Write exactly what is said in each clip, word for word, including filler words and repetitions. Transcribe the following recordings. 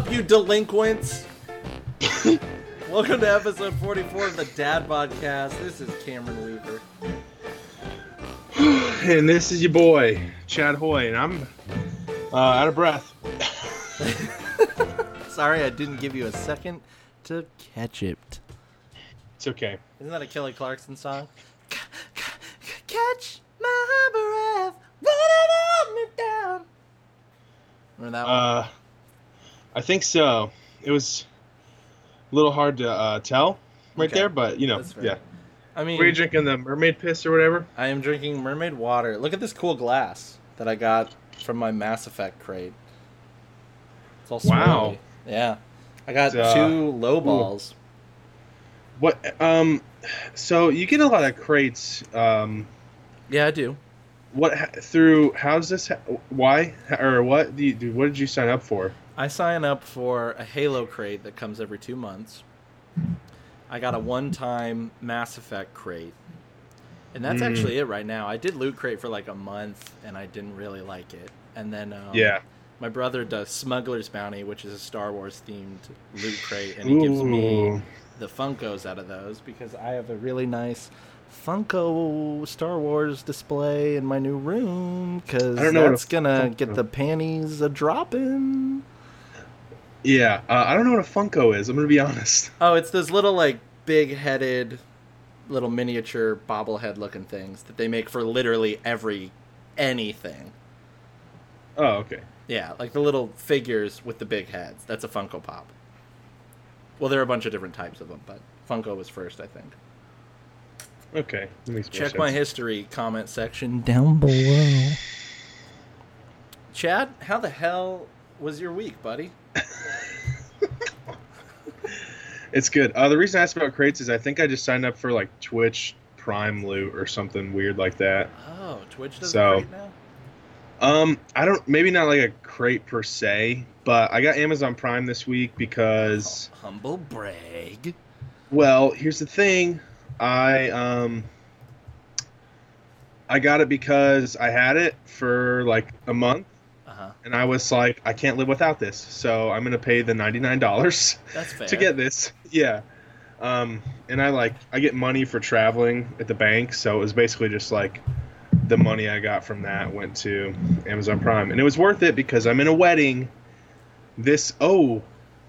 up, you delinquents? Welcome to episode forty-four of the Dad Podcast. This is Cameron Weaver. And this is your boy, Chad Hoy, and I'm uh, out of breath. Sorry I didn't give you a second to catch it. It's okay. Isn't that a Kelly Clarkson song? Catch my breath, running me down. Remember that one? Uh, I think so. It was a little hard to uh, tell right Okay. there, but you know, yeah. I mean, Were you drinking the mermaid piss or whatever? I am drinking mermaid water. Look at this cool glass that I got from my Mass Effect crate. It's all Wow. swirly. Yeah. I got Uh, two low balls. What? Um. So you get a lot of crates. Um. Yeah, I do. What through? How's this? Why or what? Do you, do, what did you sign up for? I sign up for a Halo crate that comes every two months. I got a one-time Mass Effect crate. And that's Mm. actually it right now. I did Loot Crate for like a month, and I didn't really like it. And then um, Yeah. my brother does Smuggler's Bounty, which is a Star Wars-themed Loot Crate, and he gives me Ooh. the Funkos out of those because I have a really nice Funko Star Wars display in my new room because I don't know what a that's gonna Funko- get the panties a dropping. Yeah. Uh, I don't know what a Funko is. I'm gonna be honest. Oh, it's those little like big-headed, little miniature bobblehead-looking things that they make for literally every anything. Oh, okay. Yeah, like the little figures with the big heads. That's a Funko Pop. Well, there are a bunch of different types of them, but Funko was first, I think. Okay. That makes more Check sense. my history comment section down below. Chad, how the hell was your week, buddy? It's good. Uh, the reason I asked about crates is I think I just signed up for like Twitch Prime Loot or something weird like that. Oh, Twitch does So- a crate now? Um, I don't, maybe not like a crate per se, but I got Amazon Prime this week because, Humble brag. well, here's the thing. I, um, I got it because I had it for like a month Uh-huh. and I was like, I can't live without this. So I'm going to pay the ninety-nine dollars That's fair. to get this. Yeah. Um, and I like, I get money for traveling at the bank. So it was basically just like the money I got from that went to Amazon Prime. And it was worth it because I'm in a wedding this, oh,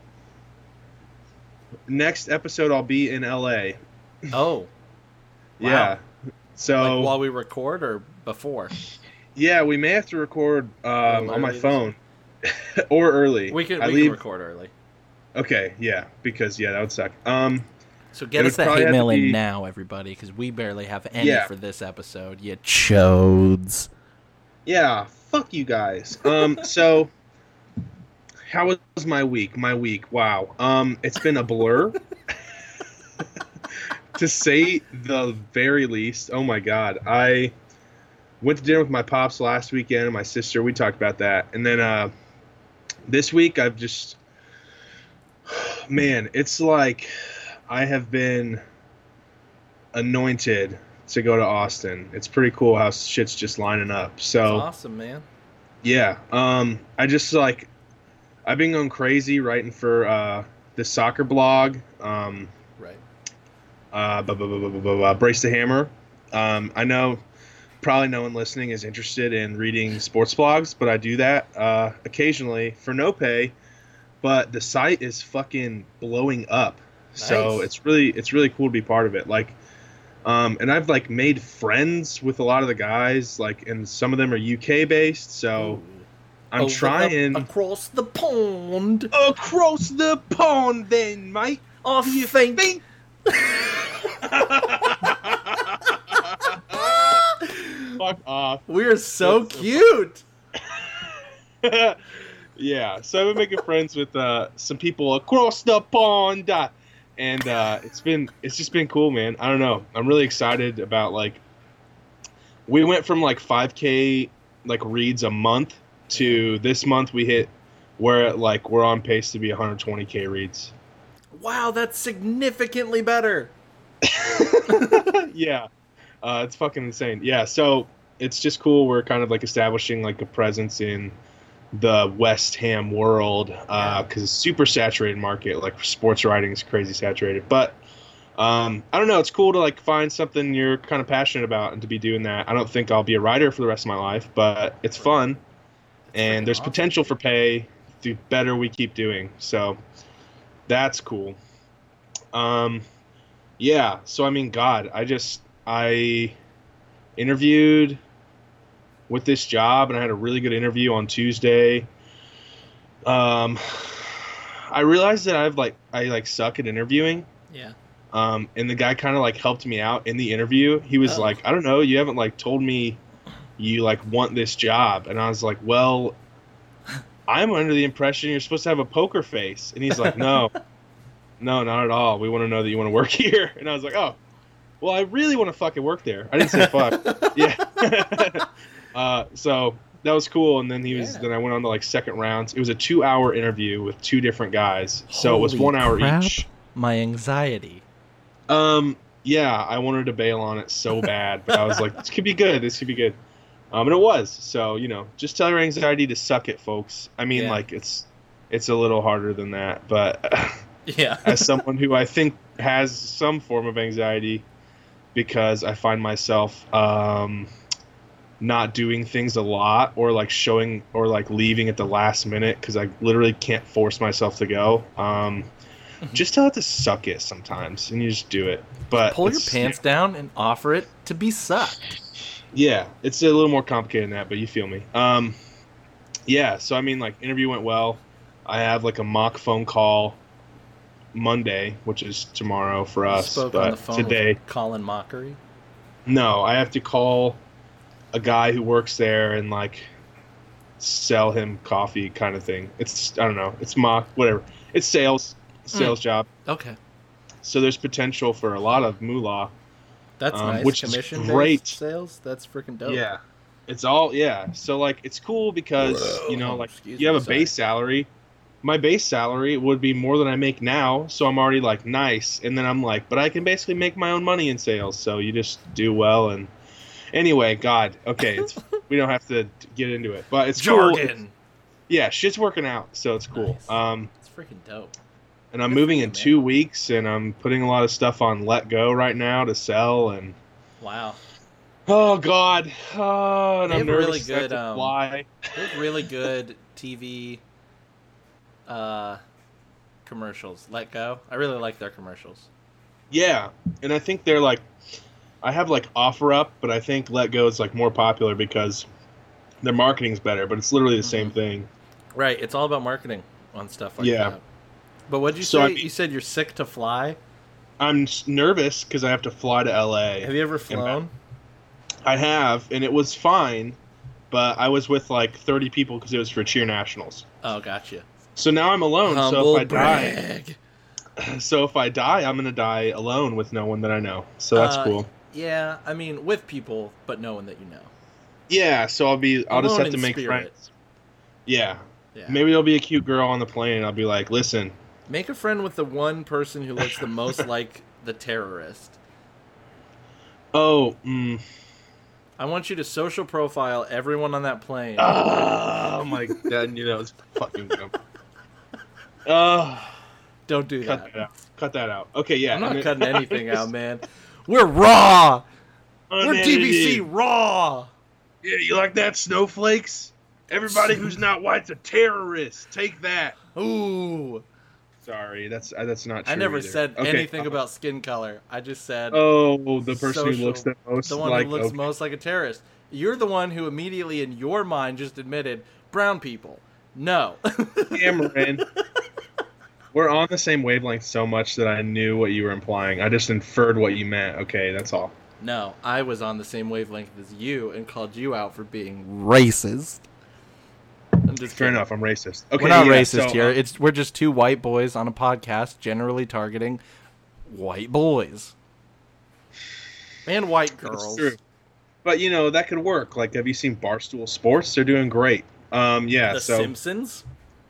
next episode I'll be in L A. Oh. Wow. Yeah. So, Like while we record or before? yeah, we may have to record um, Oh, on my early. phone or early. We can, I we leave. can record early. Okay, yeah, because, yeah, that would suck. Um, So get It us would that probably hate have to mail in be- now, everybody, because we barely have any Yeah. for this episode. You chodes. yeah, fuck you guys. Um, so, how was my week? My week, wow. Um, it's been a blur. To say the very least. Oh my god. I went to dinner with my pops last weekend and my sister. We talked about that. And then uh, this week I've just, man, it's like I have been anointed to go to Austin. It's pretty cool how shit's just lining up. So Awesome, man. yeah, um, I just like I've been going crazy writing for uh, the soccer blog. Um, Right. uh, bu- bu- bu- bu- bu- bu- bu- Brace the Hammer. Um, I know probably no one listening is interested in reading sports blogs, but I do that uh, occasionally for no pay. But the site is fucking blowing up, so Nice. it's really it's really cool to be part of it. Like, um, and I've like made friends with a lot of the guys, like, and some of them are U K based. So Ooh. I'm Over trying the- across the pond. across the pond, then, mate. I Do you think. think? Fuck off. We're so cute. Yeah, so I've been making friends with uh, some people across the pond, uh, and uh, it's been it's just been cool, man. I don't know. I'm really excited about like we went from like five K like reads a month to this month we hit where like we're on pace to be one hundred twenty K reads. Wow, that's significantly better. Yeah, uh, it's fucking insane. Yeah, so it's just cool. We're kind of like establishing like a presence in the West Ham world because uh, it's super saturated market. Like sports writing is crazy saturated, but um, I don't know. It's cool to like find something you're kind of passionate about and to be doing that. I don't think I'll be a writer for the rest of my life, but it's fun, and there's awesome. potential for pay the better we keep doing. So that's cool. Um, yeah. So I mean, God, I just I interviewed with this job, and I had a really good interview on Tuesday. Um, I realized that I've like I like suck at interviewing. Yeah. Um, and the guy kind of like helped me out in the interview. He was Oh. like, I don't know, you haven't like told me you like want this job, and I was like, well, I'm under the impression you're supposed to have a poker face, and he's like, no, no, not at all. We want to know that you want to work here, and I was like, oh, well, I really want to fucking work there. I didn't say fuck. Yeah. Uh, so that was cool, and then he was. Yeah. Then I went on to like second rounds. It was a two-hour interview with two different guys, so it was Holy one hour crap. each. My anxiety. Um, yeah, I wanted to bail on it so bad, but I was like, this could be good. This could be good. Um, and it was. So you know, just tell your anxiety to suck it, folks. I mean, Yeah. like it's it's a little harder than that, but Yeah. as someone who I think has some form of anxiety, because I find myself um. not doing things a lot or like showing or like leaving at the last minute because I literally can't force myself to go. Um, just tell it to suck it sometimes and you just do it. But Pull your it's- pants down and offer it to be sucked. Yeah, it's a little more complicated than that, but you feel me. Um, yeah, so I mean, like, interview went well. I have like a mock phone call Monday, which is tomorrow for You us. spoke but on the phone today, with Colin Mockery. no, I have to call a guy who works there and like sell him coffee kind of thing. It's I don't know. It's mock whatever. It's sales, sales job. Okay. So there's potential for a lot of moolah. That's Um, nice. which is Commission great. sales. That's freaking dope. Yeah, it's all yeah. So like it's cool because you know Whoa, like excuse you have me, a sorry. base salary. My base salary would be more than I make now, so I'm already like nice. And then I'm like, but I can basically make my own money in sales. So you just do well and. Anyway, God, okay, it's, we don't have to get into it, but it's cool. Jargon. Yeah, shit's working out, so it's cool. Nice. Um, It's freaking dope. and I'm Good for moving you, in man. two weeks, and I'm putting a lot of stuff on Let Go right now to sell. And Wow. oh God, oh, and They I'm have really nervous to have good, to um, fly. They have really good T V uh, commercials. Let Go. I really like their commercials. Yeah, and I think they're like, I have like OfferUp, but I think Let Go is like more popular because their marketing's better. But it's literally the same Mhm. thing. Right. It's all about marketing on stuff like Yeah. that. But what'd you So, say? I mean- You said you're sick to fly. I'm s- nervous because I have to fly to L A. Have you ever flown? I have, and it was fine, but I was with like thirty people because it was for cheer nationals. Oh, gotcha. So now I'm alone. Humble so if I brag. die, so if I die, I'm gonna die alone with no one that I know. So that's Uh, cool. Yeah, I mean, with people, but no one that you know. Yeah. So I'll be. I'll just Alone have to in make spirit. friends. Yeah. Yeah. Maybe there'll be a cute girl on the plane. And I'll be like, listen. Make a friend with the one person who looks the most like the terrorist. Oh. Mm, I want you to social profile everyone on that plane. oh my God. You know it's fucking dumb. Oh. Don't do Cut that. that out. Cut that out. Okay. Yeah. I'm not I mean- cutting anything out, man. We're raw. We're D B C Unedited. raw. Yeah, you like that, snowflakes? Everybody who's not white's a terrorist. Take that. Ooh. Sorry, that's uh, that's not true. I never either. said Okay, anything uh, about skin color. I just said Oh, the person social- who looks the most the one like who looks okay. most like a terrorist. You're the one who immediately in your mind just admitted brown people. No. Cameron. We're on the same wavelength so much that I knew what you were implying. I just inferred what you meant. Okay, that's all. No, I was on the same wavelength as you and called you out for being racist. I'm just Fair kidding. enough. I'm racist. Okay, We're not yeah, racist so, here. uh, It's we're just two white boys on a podcast generally targeting white boys and white That's girls. true. But you know that could work. Like, have you seen Barstool Sports? They're doing great. Um, yeah. The so Simpsons.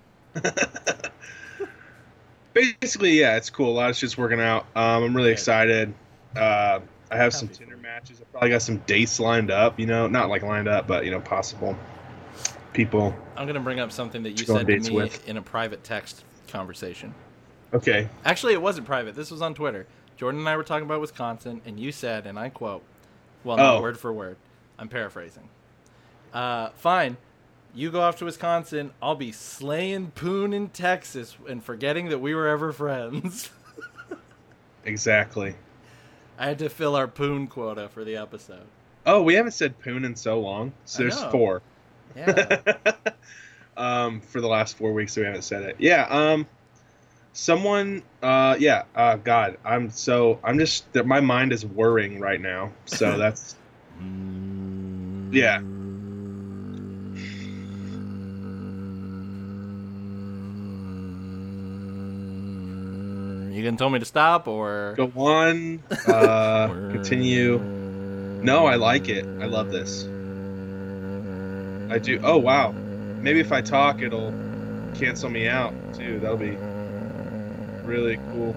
basically, yeah, it's cool. A lot of shit's working out. Um, I'm really Good. excited. Uh, I have some Happy for Tinder you. matches. I probably got some dates lined up. You know, not like lined up, but you know, possible people. I'm going to bring up something that you Go on said to dates me with. in a private text conversation. Okay. Actually, it wasn't private. This was on Twitter. Jordan and I were talking about Wisconsin, and you said, and I quote, well, not Oh. word for word. I'm paraphrasing. Uh, fine. You go off to Wisconsin. I'll be slaying poon in Texas and forgetting that we were ever friends. Exactly. I had to fill our poon quota for the episode. Oh, we haven't said poon in so long. So I there's know. four. Yeah. um, for the last four weeks we haven't said it. Yeah. Um, someone. Uh, yeah. Uh, God, I'm so I'm just that my mind is whirring right now. So that's. Yeah. You gonna tell me to stop or Go on. Uh, continue. No, I like it. I love this. I do. Oh wow. Maybe if I talk, it'll cancel me out too. That'll be really cool.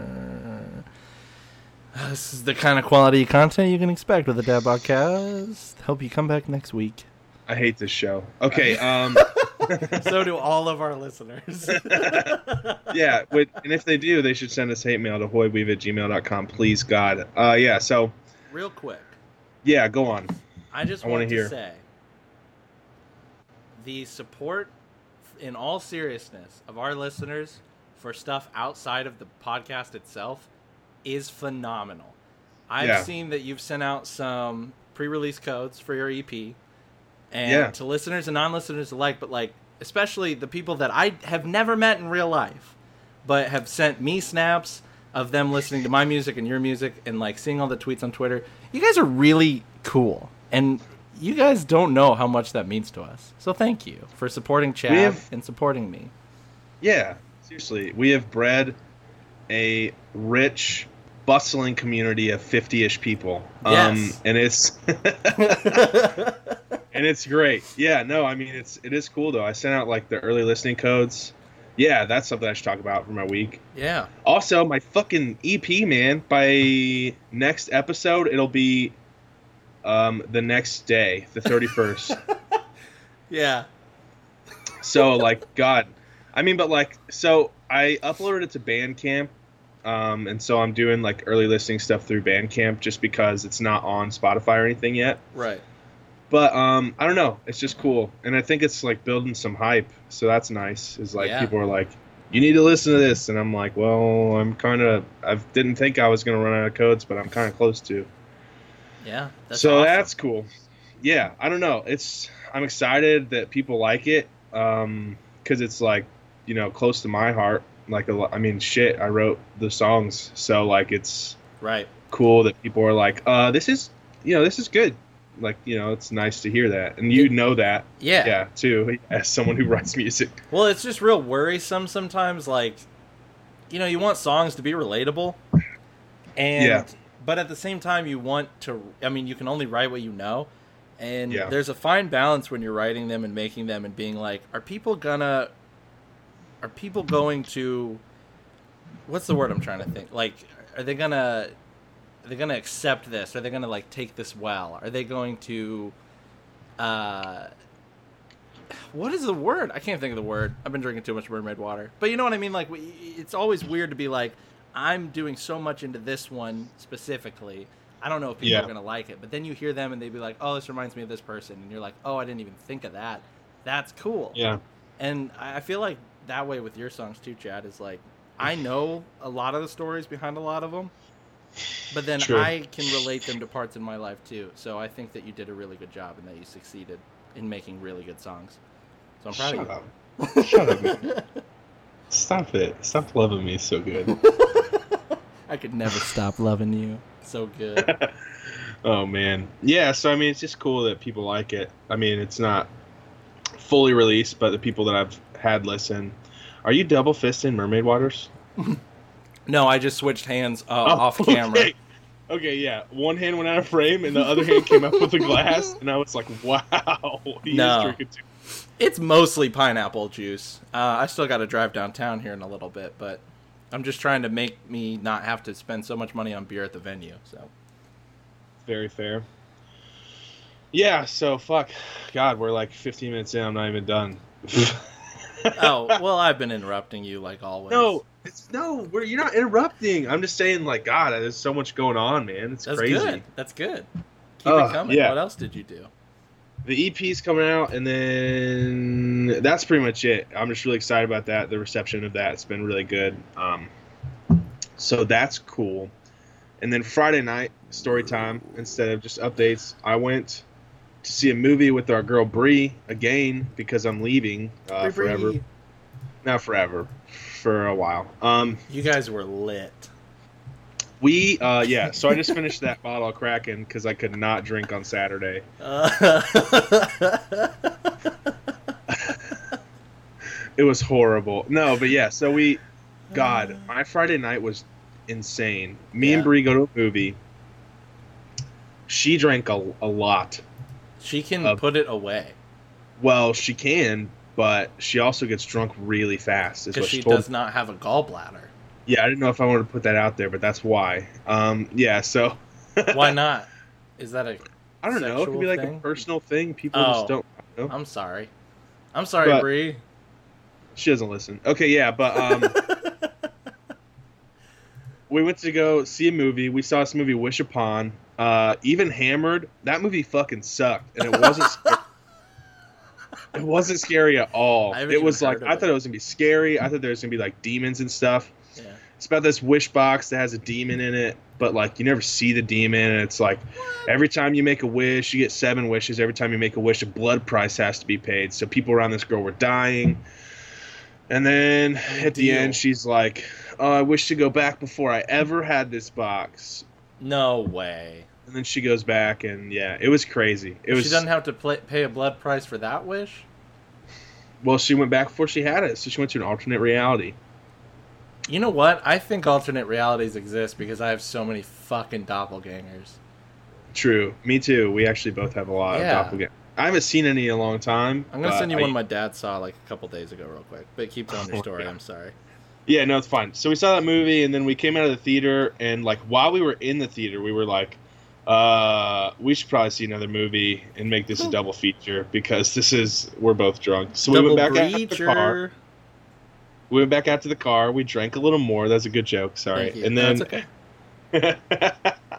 This is the kind of quality content you can expect with the Dad Podcast. Hope you come back next week. I hate this show. Okay. Um. So do all of our listeners. Yeah. Wait, and if they do, they should send us hate mail to hoyweave at gmail dot com. Please, God. Uh. Yeah. So. Real quick. Yeah. Go on. I just I want wanna to hear. say the support, in all seriousness, of our listeners for stuff outside of the podcast itself is phenomenal. I've Yeah. seen that you've sent out some pre-release codes for your E P, and Yeah. to listeners and non-listeners alike, but like especially the people that I have never met in real life, but have sent me snaps of them listening to my music and your music and like seeing all the tweets on Twitter. You guys are really cool, and you guys don't know how much that means to us. So thank you for supporting Chad have- and supporting me. Yeah. Seriously, we have bred a rich, bustling community of fifty-ish people. Um, Yes. and it's and it's great. Yeah, no, I mean it's it is cool though. I sent out like the early listening codes. Yeah, that's something I should talk about for my week. Yeah. Also, my fucking E P, man. By next episode, it'll be um the next day, the thirty-first. Yeah. So like, God, I mean, but like, so I uploaded it to Bandcamp, um, and so I'm doing like early listening stuff through Bandcamp just because it's not on Spotify or anything yet. Right. But um, I don't know, it's just cool, and I think it's like building some hype, so that's nice. Is like Yeah. people are like, you need to listen to this, and I'm like, well, I'm kind of, I didn't think I was gonna run out of codes, but I'm kind of close to. Yeah. That's so awesome. that's cool. Yeah, I don't know. It's I'm excited that people like it, um, because it's like, you know, close to my heart. Like a lo- I mean, shit, I wrote the songs, so like it's right. cool that people are like, uh, this is, you know, this is good. Like, you know, it's nice to hear that, and you know that, Yeah. yeah, too, as someone who writes music. Well, it's just real worrisome sometimes. Like, you know, you want songs to be relatable, and Yeah. but at the same time, you want to. I mean, you can only write what you know, and Yeah. there's a fine balance when you're writing them and making them and being like, are people gonna, are people going to, what's the word I'm trying to think? Like, are they gonna, are they gonna accept this? Are they gonna like take this well? Are they going to, uh. What is the word? I can't think of the word. I've been drinking too much mermaid water. But you know what I mean? Like, we, it's always weird to be like, I'm doing so much into this one specifically. I don't know if people Yeah. are going to like it. But then you hear them and they be like, oh, this reminds me of this person. And you're like, oh, I didn't even think of that. That's cool. Yeah, And I I feel like that way with your songs too, Chad, is like, I know a lot of the stories behind a lot of them. But then True. I can relate them to parts in my life too. So I think that you did a really good job and that you succeeded in making really good songs. So I'm proud shut of you. up, shut up, man. Stop it, stop loving me so good. I could never stop loving you. So good. Oh man, yeah. So I mean, it's just cool that people like it. I mean, it's not fully released, but the people that I've had listen. Are you double fisting Mermaid Waters? No, I just switched hands uh, Oh, off camera. Okay. Okay, yeah. One hand went out of frame, and the other hand came up with the glass, and I was like, "Wow, he No. is drinking too." It's mostly pineapple juice. Uh, I still got to drive downtown here in a little bit, but I'm just trying to make me not have to spend so much money on beer at the venue. So Very fair. Yeah, so fuck. God, we're like fifteen minutes in. I'm not even done. Oh, well, I've been interrupting you like always. No, it's no. We're, you're not interrupting. I'm just saying, like, God, there's so much going on, man. It's That's good. crazy. That's good. Keep it Oh, coming. yeah. What else did you do? The E P's coming out, and then that's pretty much it. I'm just really excited about that. The reception of that's been really good. Um, so that's cool. And then Friday night, story time, instead of just updates, I went to see a movie with our girl Bree again because I'm leaving uh, Bree, forever. Bree. Not forever, for a while. Um, You guys were lit. we, uh, yeah, so I just finished that bottle of Kraken because I could not drink on Saturday. Uh, It was horrible. No, but yeah, so we, God, my Friday night was insane. Me Yeah. and Bree go to a movie. She drank a, a lot. she can Uh, put it away Well, she can, but she also gets drunk really fast. Is because what she she told does not have a gallbladder. Yeah, I didn't know if I wanted to put that out there, but that's why. Um, yeah, so Why not? Is that a? I don't know. It could be like thing? a personal thing. People Oh. just don't know. I'm sorry. I'm sorry, But- Bree. She doesn't listen. Okay, yeah, but um, we went to go see a movie. We saw this movie, Wish Upon. Uh, even Hammered. That movie fucking sucked, and it wasn't. Scary. It wasn't scary at all. I haven't It even was like heard of I it. thought it was gonna be scary. I thought there was gonna be like demons and stuff. Yeah. It's about this wish box that has a demon in it, but like you never see the demon, and it's like every time you make a wish, you get seven wishes. Every time you make a wish, a blood price has to be paid. So people around this girl were dying. And then at the deal. end, she's like, "Oh, I wish to go back before I ever had this box." No way. And then she goes back, and yeah, it was crazy. It was She doesn't have to play, pay a blood price for that wish. well, she went back before she had it, so she went to an alternate reality. You know what? I think alternate realities exist because I have so many fucking doppelgangers. True, me too. We actually both have a lot Yeah. of doppelgangers. I haven't seen any in a long time. I'm gonna but send you I- one my dad saw like a couple days ago, real quick. But keep telling your Oh, story. yeah. I'm sorry. Yeah, no, it's fine. So we saw that movie, and then we came out of the theater, and like while we were in the theater, we were like, uh, we should probably see another movie and make this a double feature because this is we're both drunk. So Double we went back out to the car. breacher. We went back out to the car. We drank a little more. That's a good joke. Sorry. Thank you. And No, then, it's okay.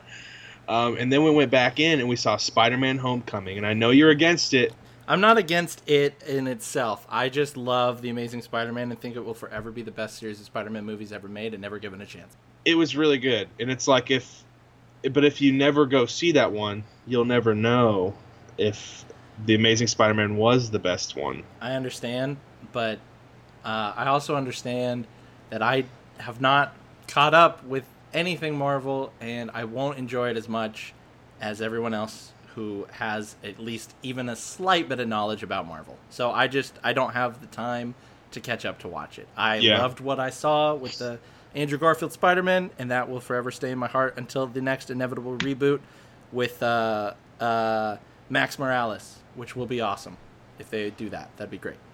um, and then we went back in and we saw Spider-Man: Homecoming. And I know you're against it. I'm not against it in itself. I just love the Amazing Spider-Man and think it will forever be the best series of Spider-Man movies ever made and never given a chance. It was really good, and it's like if, but if you never go see that one, you'll never know if the Amazing Spider-Man was the best one. I understand, but uh, I also understand that I have not caught up with anything Marvel, and I won't enjoy it as much as everyone else who has at least even a slight bit of knowledge about Marvel. So I just I don't have the time to catch up to watch it. I Yeah. loved what I saw with the Andrew Garfield Spider-Man, and that will forever stay in my heart until the next inevitable reboot with uh, uh, Max Morales, which will be awesome if they do that. That'd be great.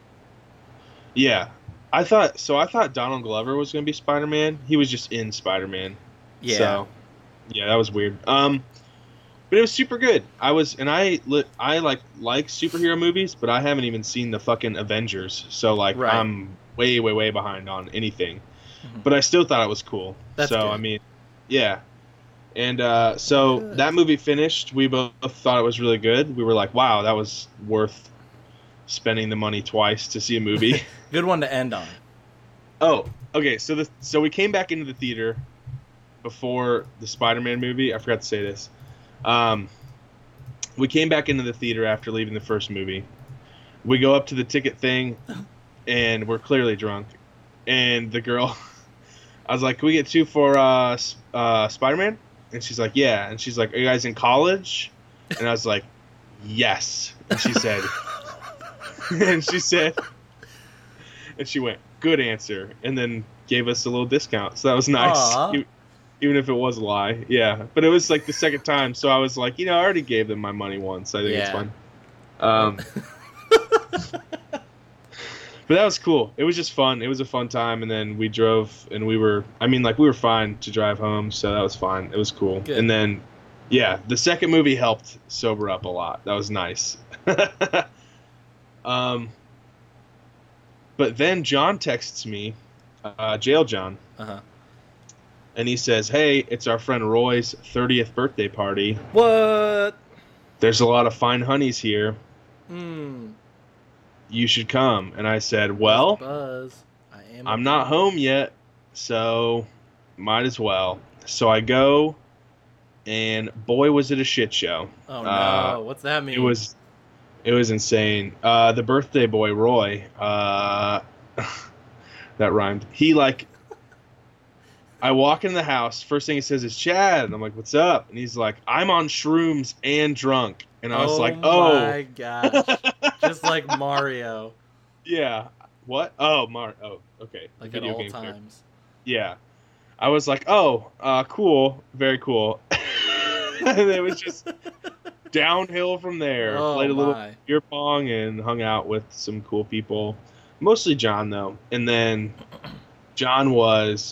Yeah, I thought so. I thought Donald Glover was going to be Spider-Man. He was just in Spider-Man. Yeah. So, yeah, that was weird. Um, but it was super good. I was, and I li- I like like superhero movies, but I haven't even seen the fucking Avengers. So like, Right. I'm way way way behind on anything. Mhm. But I still thought it was cool. That's so good. I mean, yeah. And uh, so Good. that movie finished. We both thought it was really good. We were like, wow, that was worth spending the money twice to see a movie. Good one to end on. Oh, okay. So the so we came back into the theater before the Spider-Man movie. I forgot to say this. Um, we came back into the theater after leaving the first movie. We go up to the ticket thing, and we're clearly drunk. And the girl, I was like, "Can we get two for uh, S- uh, Spider-Man?" And she's like, "Yeah." And she's like, "Are you guys in college?" And I was like, "Yes." And she said, and she said. And she went, "Good answer," and then gave us a little discount. So that was nice, Aw. E- even if it was a lie. Yeah, but it was like the second time, so I was like, you know, I already gave them my money once. I think it's Yeah. fine. Um, but that was cool. It was just fun. It was a fun time, and then we drove, and we were, I mean, like we were fine to drive home, so that was fine. It was cool. Good. And then Yeah, the second movie helped sober up a lot. That was nice. um, but then John texts me, uh, Jail John, Uh-huh. and he says, "Hey, it's our friend Roy's thirtieth birthday party. What? There's a lot of fine honeys here. Hmm. You should come." And I said, "Well, Buzz. I am I'm not home yet, so might as well." So I go, and boy, was it a shit show. Oh no! Uh, What's that mean? It was, it was insane. Uh, the birthday boy Roy, uh, that rhymed. He like, I walk in the house. First thing he says is Chad, and I'm like, "What's up?" And he's like, "I'm on shrooms and drunk." And I was oh like, "Oh my gosh!" Just like Mario, yeah, what? Oh, Mar. Oh, okay. like Video at all game character. times. Yeah, I was like, "Oh, uh, cool, very cool." And it was just downhill from there. Oh, Played a little my. beer pong and hung out with some cool people. Mostly John, though. And then John was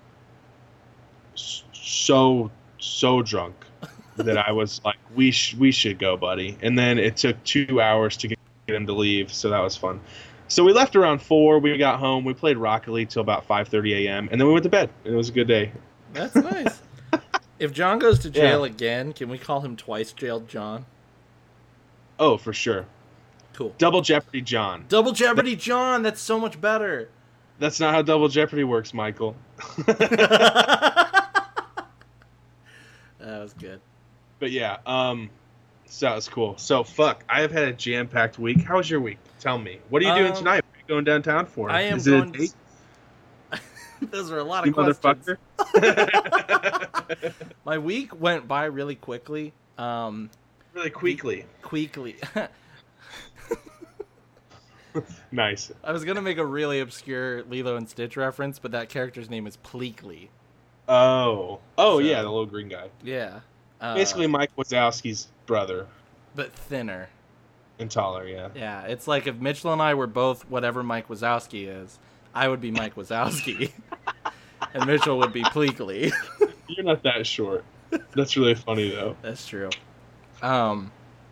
s- so, so drunk that I was like, we, sh- we should go, buddy. And then it took two hours to get him to leave, so that was fun. So we left around four. We got home. We played Rocket League till about five thirty a.m. And then we went to bed. It was a good day. That's nice. If John goes to jail Yeah. again, can we call him twice jailed John? Oh, for sure. Cool. Double Jeopardy John. Double Jeopardy John. That's so much better. That's not how Double Jeopardy works, Michael. That was good. But yeah, um, so that was cool. So fuck, I have had a jam-packed week. How was your week? Tell me. What are you doing Um, tonight? What are you going downtown for? I am Is it going. a date, Those are a lot you of questions. motherfucker? My week went by really quickly. Um, Really quickly. quickly. Nice. I was gonna make a really obscure Lilo and Stitch reference, but that character's name is Pleakley. Oh. Oh So- yeah, the little green guy. Yeah. Uh, Basically Mike Wazowski's brother but thinner. and taller, yeah. Yeah, it's like if Mitchell and I were both whatever Mike Wazowski is, I would be Mike Wazowski, and Mitchell would be Pleakley. You're not that short. That's really funny though. That's true. Um,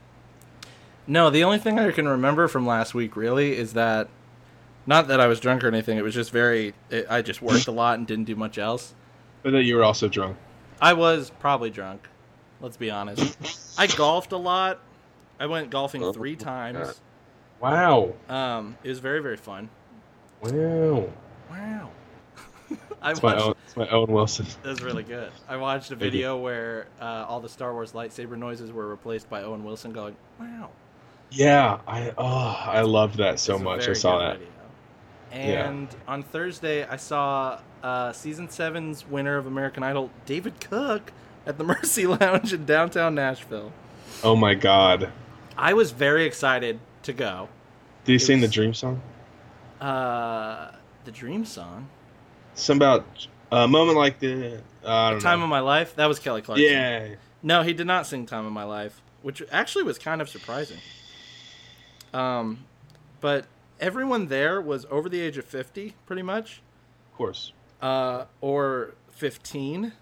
no, the only thing I can remember from last week really is that, not that I was drunk or anything. It was just very. It, I just worked a lot and didn't do much else. But that you were also drunk. I was probably drunk. Let's be honest. I golfed a lot. I went golfing Oh, three God. times. Wow. Um, it was very very fun. Wow. Wow. I It's my watched. own it's my Owen Wilson. That was really good. I watched a Thank you. video where uh, all the Star Wars lightsaber noises were replaced by Owen Wilson going, "Wow." Yeah, I oh I loved that so It's a much. I very saw good that. video. Yeah. And on Thursday, I saw uh, season seven's winner of American Idol, David Cook, at the Mercy Lounge in downtown Nashville. Oh my god. I was very excited to go. Did he It sing was- the dream song? Uh, the Dream Song, Something about a moment like the uh, I don't Time know. of My Life. That was Kelly Clarkson. Yeah. No, he did not sing Time of My Life, which actually was kind of surprising. Um, but everyone there was over the age of fifty, pretty much, Of course. uh, or fifteen.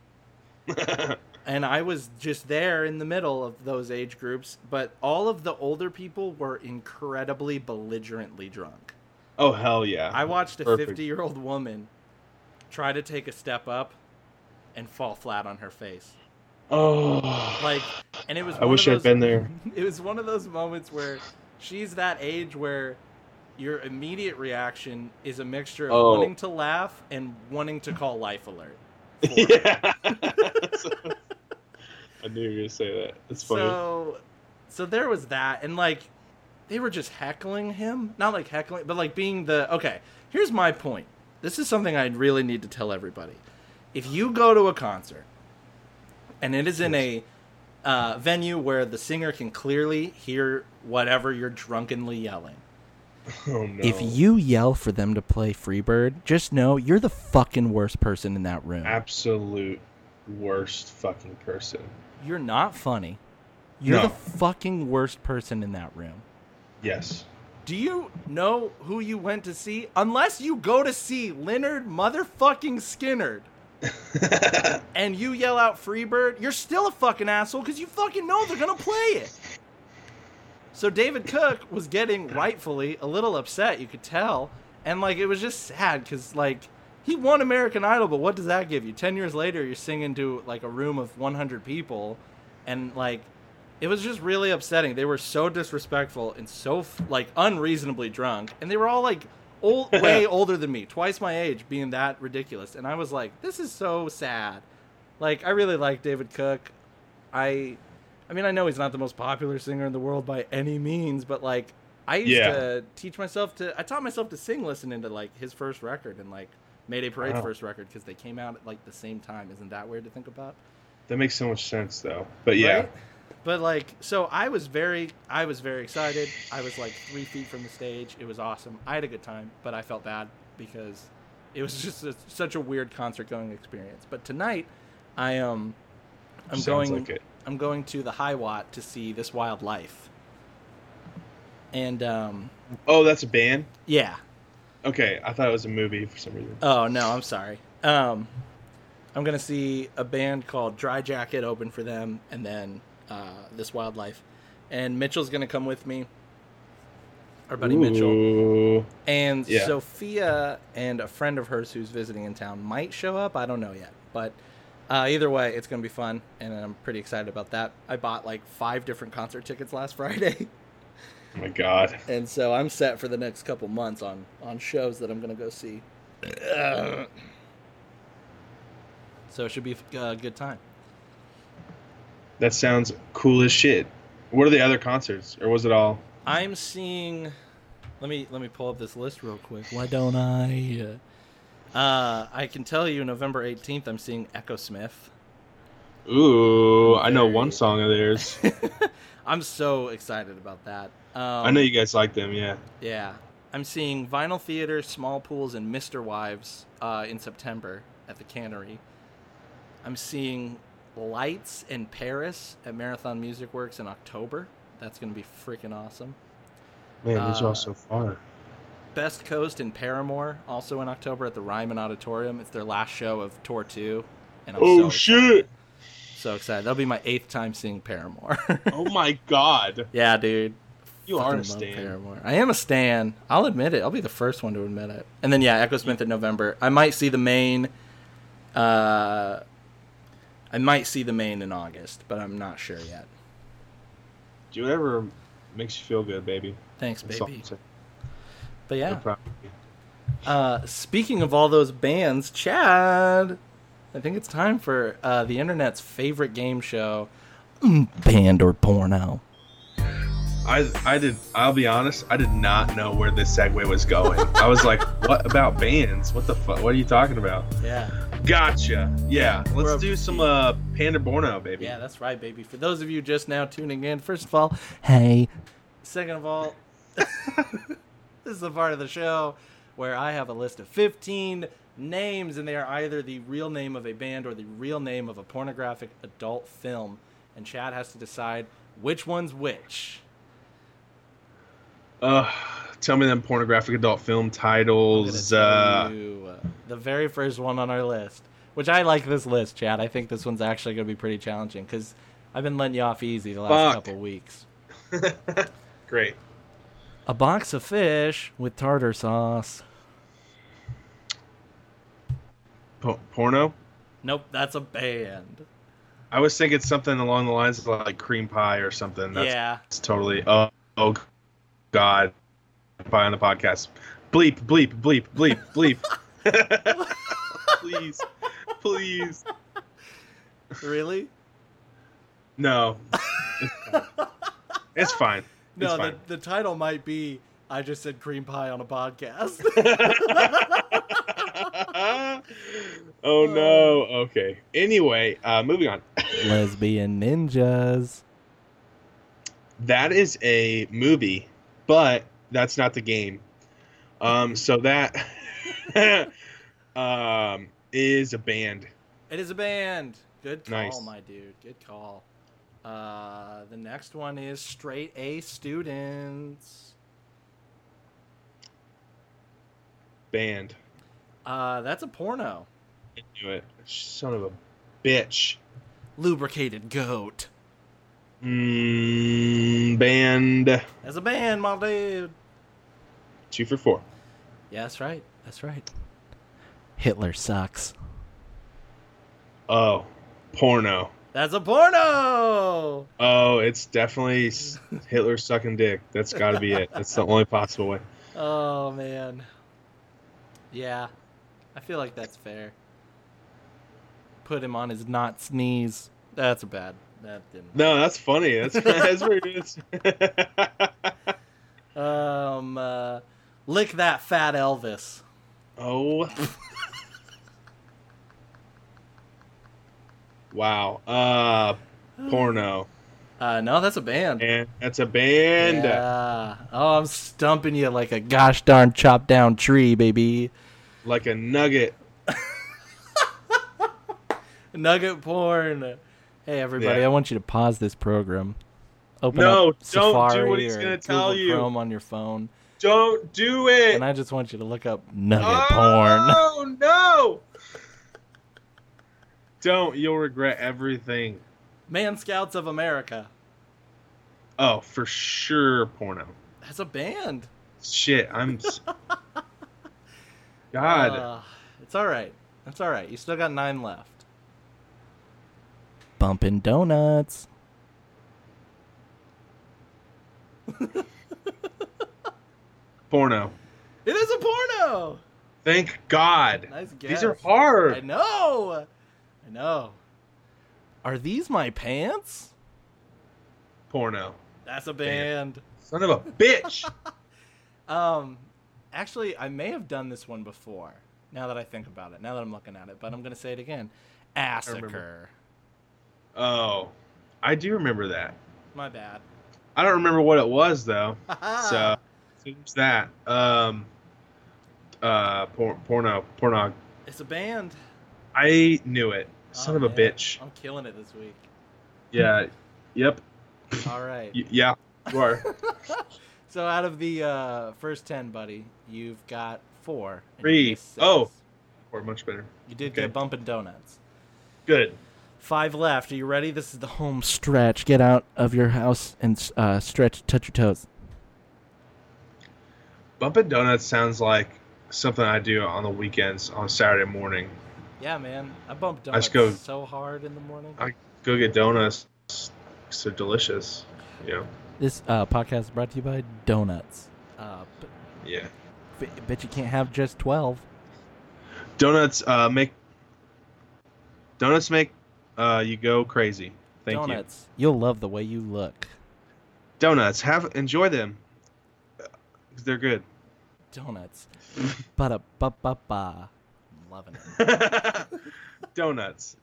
And I was just there in the middle of those age groups, but all of the older people were incredibly belligerently drunk. Oh hell yeah. I watched a Perfect. fifty-year-old woman try to take a step up and fall flat on her face. Oh. Like, and it was. I one wish of I'd those, been there. It was one of those moments where she's that age where your immediate reaction is a mixture of Oh. wanting to laugh and wanting to call Life Alert. for it. Yeah. I knew you were gonna say that. It's funny. So, so there was that, and like, they were just heckling him. Not like heckling, but like being the okay. Here's my point. This is something I really need to tell everybody. If you go to a concert, and it is in a uh, venue where the singer can clearly hear whatever you're drunkenly yelling. Oh no. If you yell for them to play Freebird, just know you're the fucking worst person in that room. Absolute worst fucking person. You're not funny. You're No. the fucking worst person in that room. Yes. Do you know who you went to see? Unless you go to see Leonard motherfucking Skinnerd. And and you yell out Freebird, you're still a fucking asshole because you fucking know they're going to play it. So David Cook was getting, rightfully, a little upset, you could tell. And, like, it was just sad because, like, he won American Idol, but what does that give you? Ten years later, you're singing to, like, a room of one hundred people. And, like, it was just really upsetting. They were so disrespectful and so, like, unreasonably drunk. And they were all, like, old, way older than me, twice my age, being that ridiculous. And I was like, this is so sad. Like, I really like David Cook. I... I mean, I know he's not the most popular singer in the world by any means, but, like, I used Yeah. to teach myself to... I taught myself to sing listening to, like, his first record and, like, Mayday Parade's Wow. first record because they came out at, like, the same time. Isn't that weird to think about? That makes so much sense, though. But yeah. Right? But, like, so I was very... I was very excited. I was, like, three feet from the stage. It was awesome. I had a good time, but I felt bad because it was just a, such a weird concert-going experience. But tonight, I, um... I'm Sounds going... like it. I'm going to the High Watt to see This Wild Life. And, um... Oh, that's a band? yeah. Okay, I thought it was a movie for some reason. Oh, no, I'm sorry. Um, I'm going to see a band called Dry Jacket open for them, and then uh, This Wild Life. And Mitchell's going to come with me. Our buddy Mitchell. Ooh. And Yeah. Sophia and a friend of hers who's visiting in town might show up. I don't know yet. But uh, either way, it's going to be fun, and I'm pretty excited about that. I bought like five different concert tickets last Friday. Oh my god. And so I'm set for the next couple months on, on shows that I'm going to go see. So it should be a good time. That sounds cool as shit. What are the other concerts? Or was it all... I'm seeing... Let me let me pull up this list real quick. Why don't I... Uh, I can tell you November eighteenth I'm seeing Echo Smith. Ooh, I know Very- one song of theirs. I'm so excited about that. Um, I know you guys like them, yeah. Yeah. I'm seeing Vinyl Theater, Small Pools, and Mister Wives uh, in September at the Cannery. I'm seeing Lights in Paris at Marathon Music Works in October. That's going to be freaking awesome. Man, these are Uh, all so far. Best Coast in Paramore, also in October at the Ryman Auditorium. It's their last show of Tour two. And I'm Oh, so shit! excited. So excited. That'll be my eighth time seeing Paramore. Oh my god. Yeah, dude. You are Fucking a love stan. Paramore. I am a stan. I'll admit it. I'll be the first one to admit it. And then, yeah, Echo Smith in November. I might see the main... Uh, I might see the main in August, but I'm not sure yet. Do whatever makes you feel good, baby. Thanks, That's all baby. I'm saying. But No yeah. problem. Uh, speaking of all those bands, Chad, I think it's time for uh, the internet's favorite game show, Mm, Band or Porno. I I did. I'll be honest. I did not know where this segue was going. I was like, "What about bands? What the fuck? What are you talking about?" Yeah. Gotcha. Yeah. We're Let's a- do some uh Panda Borno, baby. Yeah, that's right, baby. For those of you just now tuning in, first of all, hey. Second of all, this is the part of the show where I have a list of fifteen names, and they are either the real name of a band or the real name of a pornographic adult film. And Chad has to decide which one's which. Uh, tell me them pornographic adult film I'm titles. gonna tell Uh, you, uh, the very first one on our list, which I like this list, Chad. I think this one's actually going to be pretty challenging because I've been letting you off easy the last Fuck. couple weeks. great. A box of fish with tartar sauce. Po- porno. Nope, that's a band. I was thinking something along the lines of like cream pie or something. That's, Yeah. that's totally. Oh, oh, God. Pie on the podcast. Bleep, bleep, bleep, bleep, bleep. Please, please. Really? No. It's fine. It's No, fine. the, the title might be I just said cream pie on a podcast. Oh no. Okay. Anyway, uh, moving on. Lesbian ninjas. That is a movie, but that's not the game. Um, so that um is a band. It is a band. Good call, Nice. my dude. Good call. Uh, the next one is Straight A Students. Band. Uh, that's a porno. I knew it. Son of a bitch. Lubricated goat. Mm, band. As a band, my dude. Two for four. Yeah, that's right. That's right. Hitler sucks. Oh, porno. That's a porno! Oh, it's definitely Hitler sucking dick. That's got to be it. That's the only possible way. Oh, man. Yeah. I feel like that's fair. Put him on his not knees. That's a bad. That didn't. No, that's funny. That's that's where it is. um, uh, lick that fat Elvis. Oh. Wow. Uh, porno. Uh, no, that's a band. And that's a band. Yeah. Oh, I'm stumping you like a gosh darn chopped down tree, baby. Like a nugget. Nugget porn. Hey, everybody, Yeah. I want you to pause this program. Open No, up don't Safari do what he's or gonna tell Google you. Chrome on your phone, Don't do it. and I just want you to look up nugget porn. Oh, no. Don't. You'll regret everything. Man Scouts of America. Oh, for sure, porno. That's a band. Shit, I'm. s- God. Uh, it's all right. It's all right. You still got nine left. Bumpin' Donuts. Porno. It is a porno. Thank God. Nice guess. These are hard. I know. I know. Are these my pants? Porno. That's a band. Son of a bitch. Um, actually, I may have done this one before. Now that I think about it, now that I'm looking at it, but I'm gonna say it again. Assacre. Oh, I do remember that. My bad. I don't remember what it was though. So, who's that? Um, uh, por- porno, porno. It's a band. I knew it. Son Oh, of a man. bitch. I'm killing it this week. Yeah. Yep. All right. Y- yeah. You are. So out of the uh, first ten, buddy, you've got four. and you Three. missed six. Oh. Or much better. You did Okay. get Bumpin' Donuts. Good. Five left. Are you ready? This is the home stretch. Get out of your house and uh, stretch. Touch your toes. Bumpin' Donuts sounds like something I do on the weekends on Saturday morning. Yeah, man. I bump I donuts just go- so hard in the morning. I go get donuts. So delicious. You know. This uh, podcast is brought to you by Donuts. Uh, but, Yeah. but bet you can't have just twelve. Donuts uh, make. Donuts make uh, you go crazy. Thank you. Donuts. You'll love the way you look. Donuts. Have enjoy them. Uh, They're good. Donuts. Ba ba ba ba. I'm loving it. Donuts.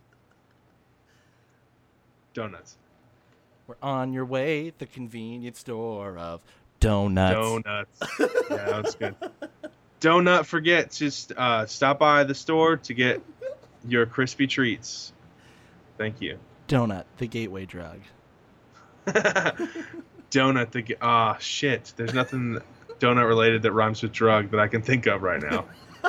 Donuts. We're on your way. The convenience store of donuts. Donuts. Yeah, that was good. Don't not forget to uh, stop by the store to get your crispy treats. Thank you. Donut, the gateway drug. Donut. The ga- ah shit. There's nothing donut related that rhymes with drug that I can think of right now.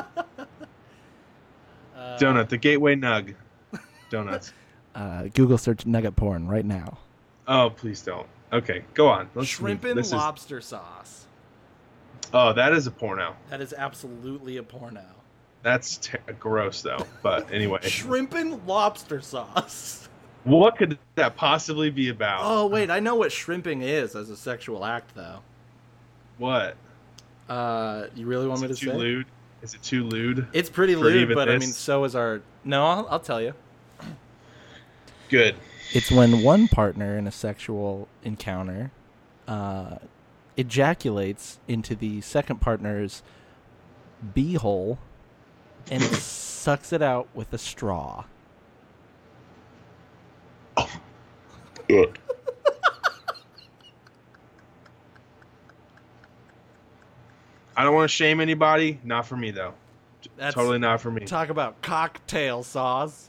Uh, Donut. The gateway nug. Donuts. Uh, Google search nugget porn right now. Oh, please don't. Okay, go on. Let's Shrimp move. and This is- lobster sauce. Oh, that is a porno. That is absolutely a porno. That's t- gross though. But anyway, Shrimp and lobster sauce. what could that possibly be about? Oh, wait, I know what shrimping is as a sexual act, though. What? Uh, you really want Is me it to too say? lewd? Is it too lewd? It's pretty For lewd, even but I this? mean, so is our... No, I'll, I'll tell you. Good. It's when one partner in a sexual encounter uh, ejaculates into the second partner's beehole and sucks it out with a straw. Ugh. I don't want to shame anybody. Not for me though. That's Totally not for me. Talk about cocktail sauce.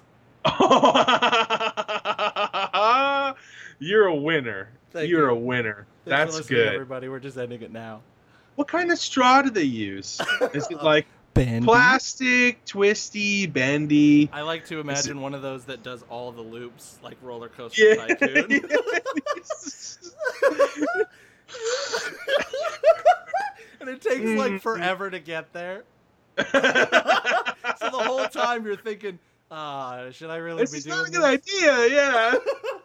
You're a winner. Thank You're you. a winner. Thanks for That's listening, good. everybody. We're just ending it now. What kind of straw do they use? Is it like Bendy. Plastic, twisty, bendy. I like to imagine one of those that does all the loops, like Roller Coaster Yeah. Tycoon. And it takes like forever to get there. So the whole time you're thinking, ah, should I really This be is doing not a this? good idea, yeah.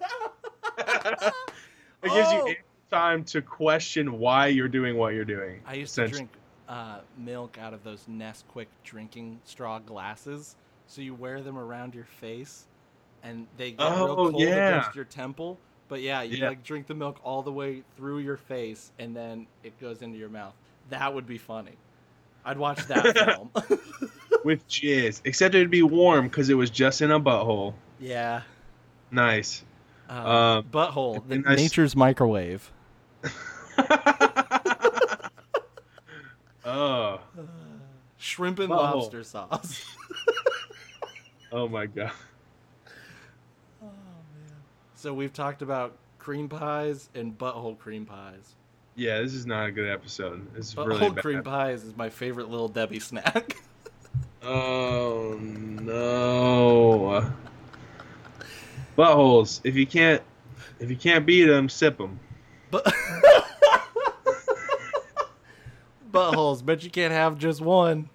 It gives you Oh. ample time to question why you're doing what you're doing. I used to essentially. drink uh, milk out of those Nesquik drinking straw glasses. So you wear them around your face, and they get real Oh, cold yeah. against your temple. But yeah, you Yeah. like drink the milk all the way through your face, and then it goes into your mouth. That would be funny. I'd watch that film. With jizz, except it'd be warm because it was just in a butthole. Yeah. Nice. Um, Um, butthole, the and I s- nature's microwave. Oh, Shrimp and Butthole. lobster sauce. oh my god. So we've talked about cream pies and butthole cream pies. Yeah, this is not a good episode. This is Butthole really bad. cream pies is my favorite little Debbie snack. Oh no. Buttholes. If you can't, if you can't beat them, sip them. But buttholes, bet you can't have just one.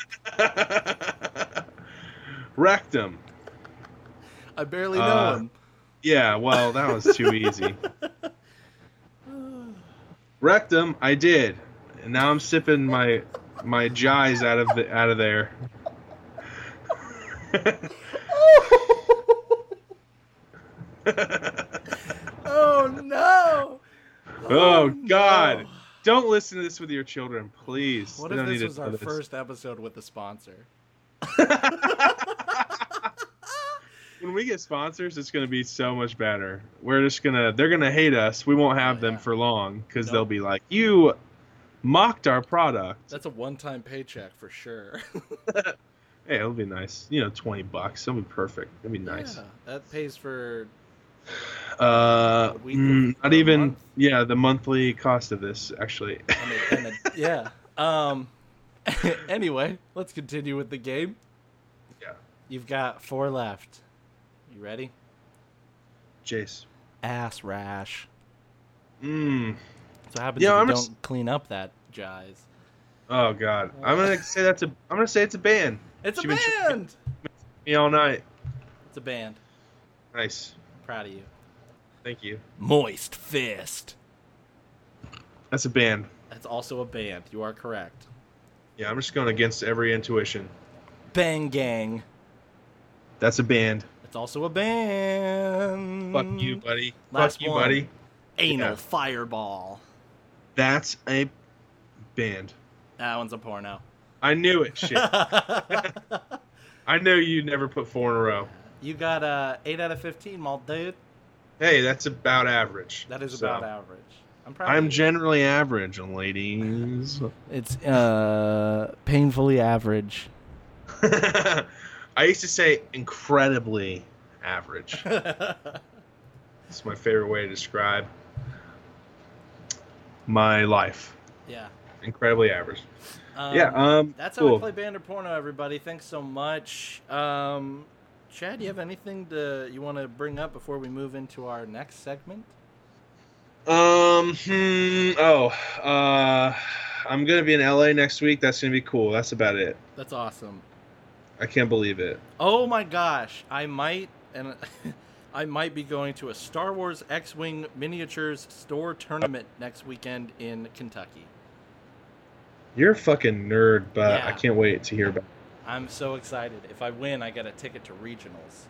Rectum. I barely know Uh, him. Yeah, well, that was too easy. Rectum, I did, and now I'm sipping my my jies out of the out of there. Oh no! Oh God! no. Don't listen to this with your children, please. What They if don't this need was to our know this. first episode with a sponsor? When we get sponsors, it's gonna be so much better. We're just gonna they're gonna hate us. We won't have Oh, them yeah. for long because Nope. they'll be like, "You mocked our product." That's a one-time paycheck for sure. Hey, it'll be nice. You know, twenty bucks. It'll be perfect. It'll be nice. Yeah, that pays for Uh, A week mm, of- not or a even. month. Yeah, the monthly cost of this actually. and a, and a, yeah. Um. Anyway, let's continue with the game. Yeah. You've got four left. You ready? Jace. Ass rash. Mmm. So what happens Yeah, if you I'm don't gonna s- clean up that jize? Oh God. I'm gonna say that's a. I'm gonna say it's a band. It's a She been tr- band. Me all night. It's a band. Nice. I'm proud of you. Thank you. Moist Fist. That's a band. That's also a band. You are correct. Yeah, I'm just going against every intuition. Bang Gang. That's a band. It's also a band. Fuck you, buddy. Last Fuck you, one. buddy. Anal Yeah. Fireball. That's a band. That one's a porno. I knew it. Shit. I knew you'd never put four in a row. You got uh, eight out of fifteen, malt dude. Hey, that's about average. That is So, about average. I'm proud I'm of you. generally average, ladies. It's uh painfully average. I used to say incredibly average. It's my favorite way to describe my life. Yeah. Incredibly average. Um, yeah, um, That's cool. how I play band or porno, everybody. Thanks so much. Um, Chad, do you have anything to you want to bring up before we move into our next segment? Um, hmm, oh, uh, I'm gonna be in L A next week. That's gonna be cool. That's about it. That's awesome. I can't believe it. Oh my gosh, I might and I might be going to a Star Wars X-wing miniatures store tournament next weekend in Kentucky. You're a fucking nerd, but Yeah. I can't wait to hear about it. I'm so excited. If I win, I get a ticket to regionals.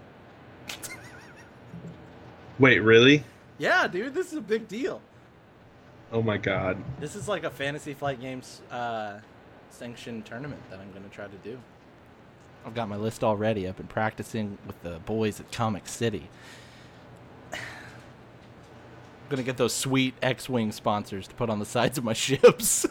Wait, really? Yeah, dude, this is a big deal. Oh my god. This is like a Fantasy Flight Games uh, sanctioned tournament that I'm going to try to do. I've got my list already. I've been practicing with the boys at Comic City. I'm going to get those sweet X-Wing sponsors to put on the sides of my ships.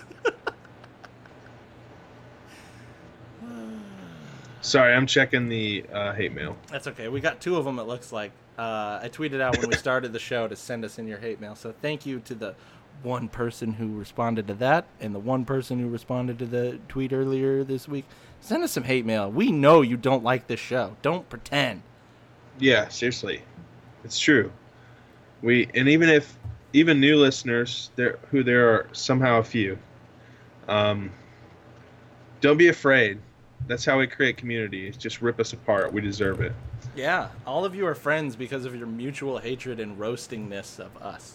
Sorry, I'm checking the uh, hate mail. That's okay. We got two of them, it looks like. Uh, I tweeted out when we started the show to send us in your hate mail. So thank you to the one person who responded to that and the one person who responded to the tweet earlier this week, send us some hate mail. We know you don't like this show. Don't pretend. Yeah, seriously. It's true. We and even if even new listeners there who there are somehow a few, um, don't be afraid. That's how we create community. Just rip us apart. We deserve it. Yeah, all of you are friends because of your mutual hatred and roastingness of us.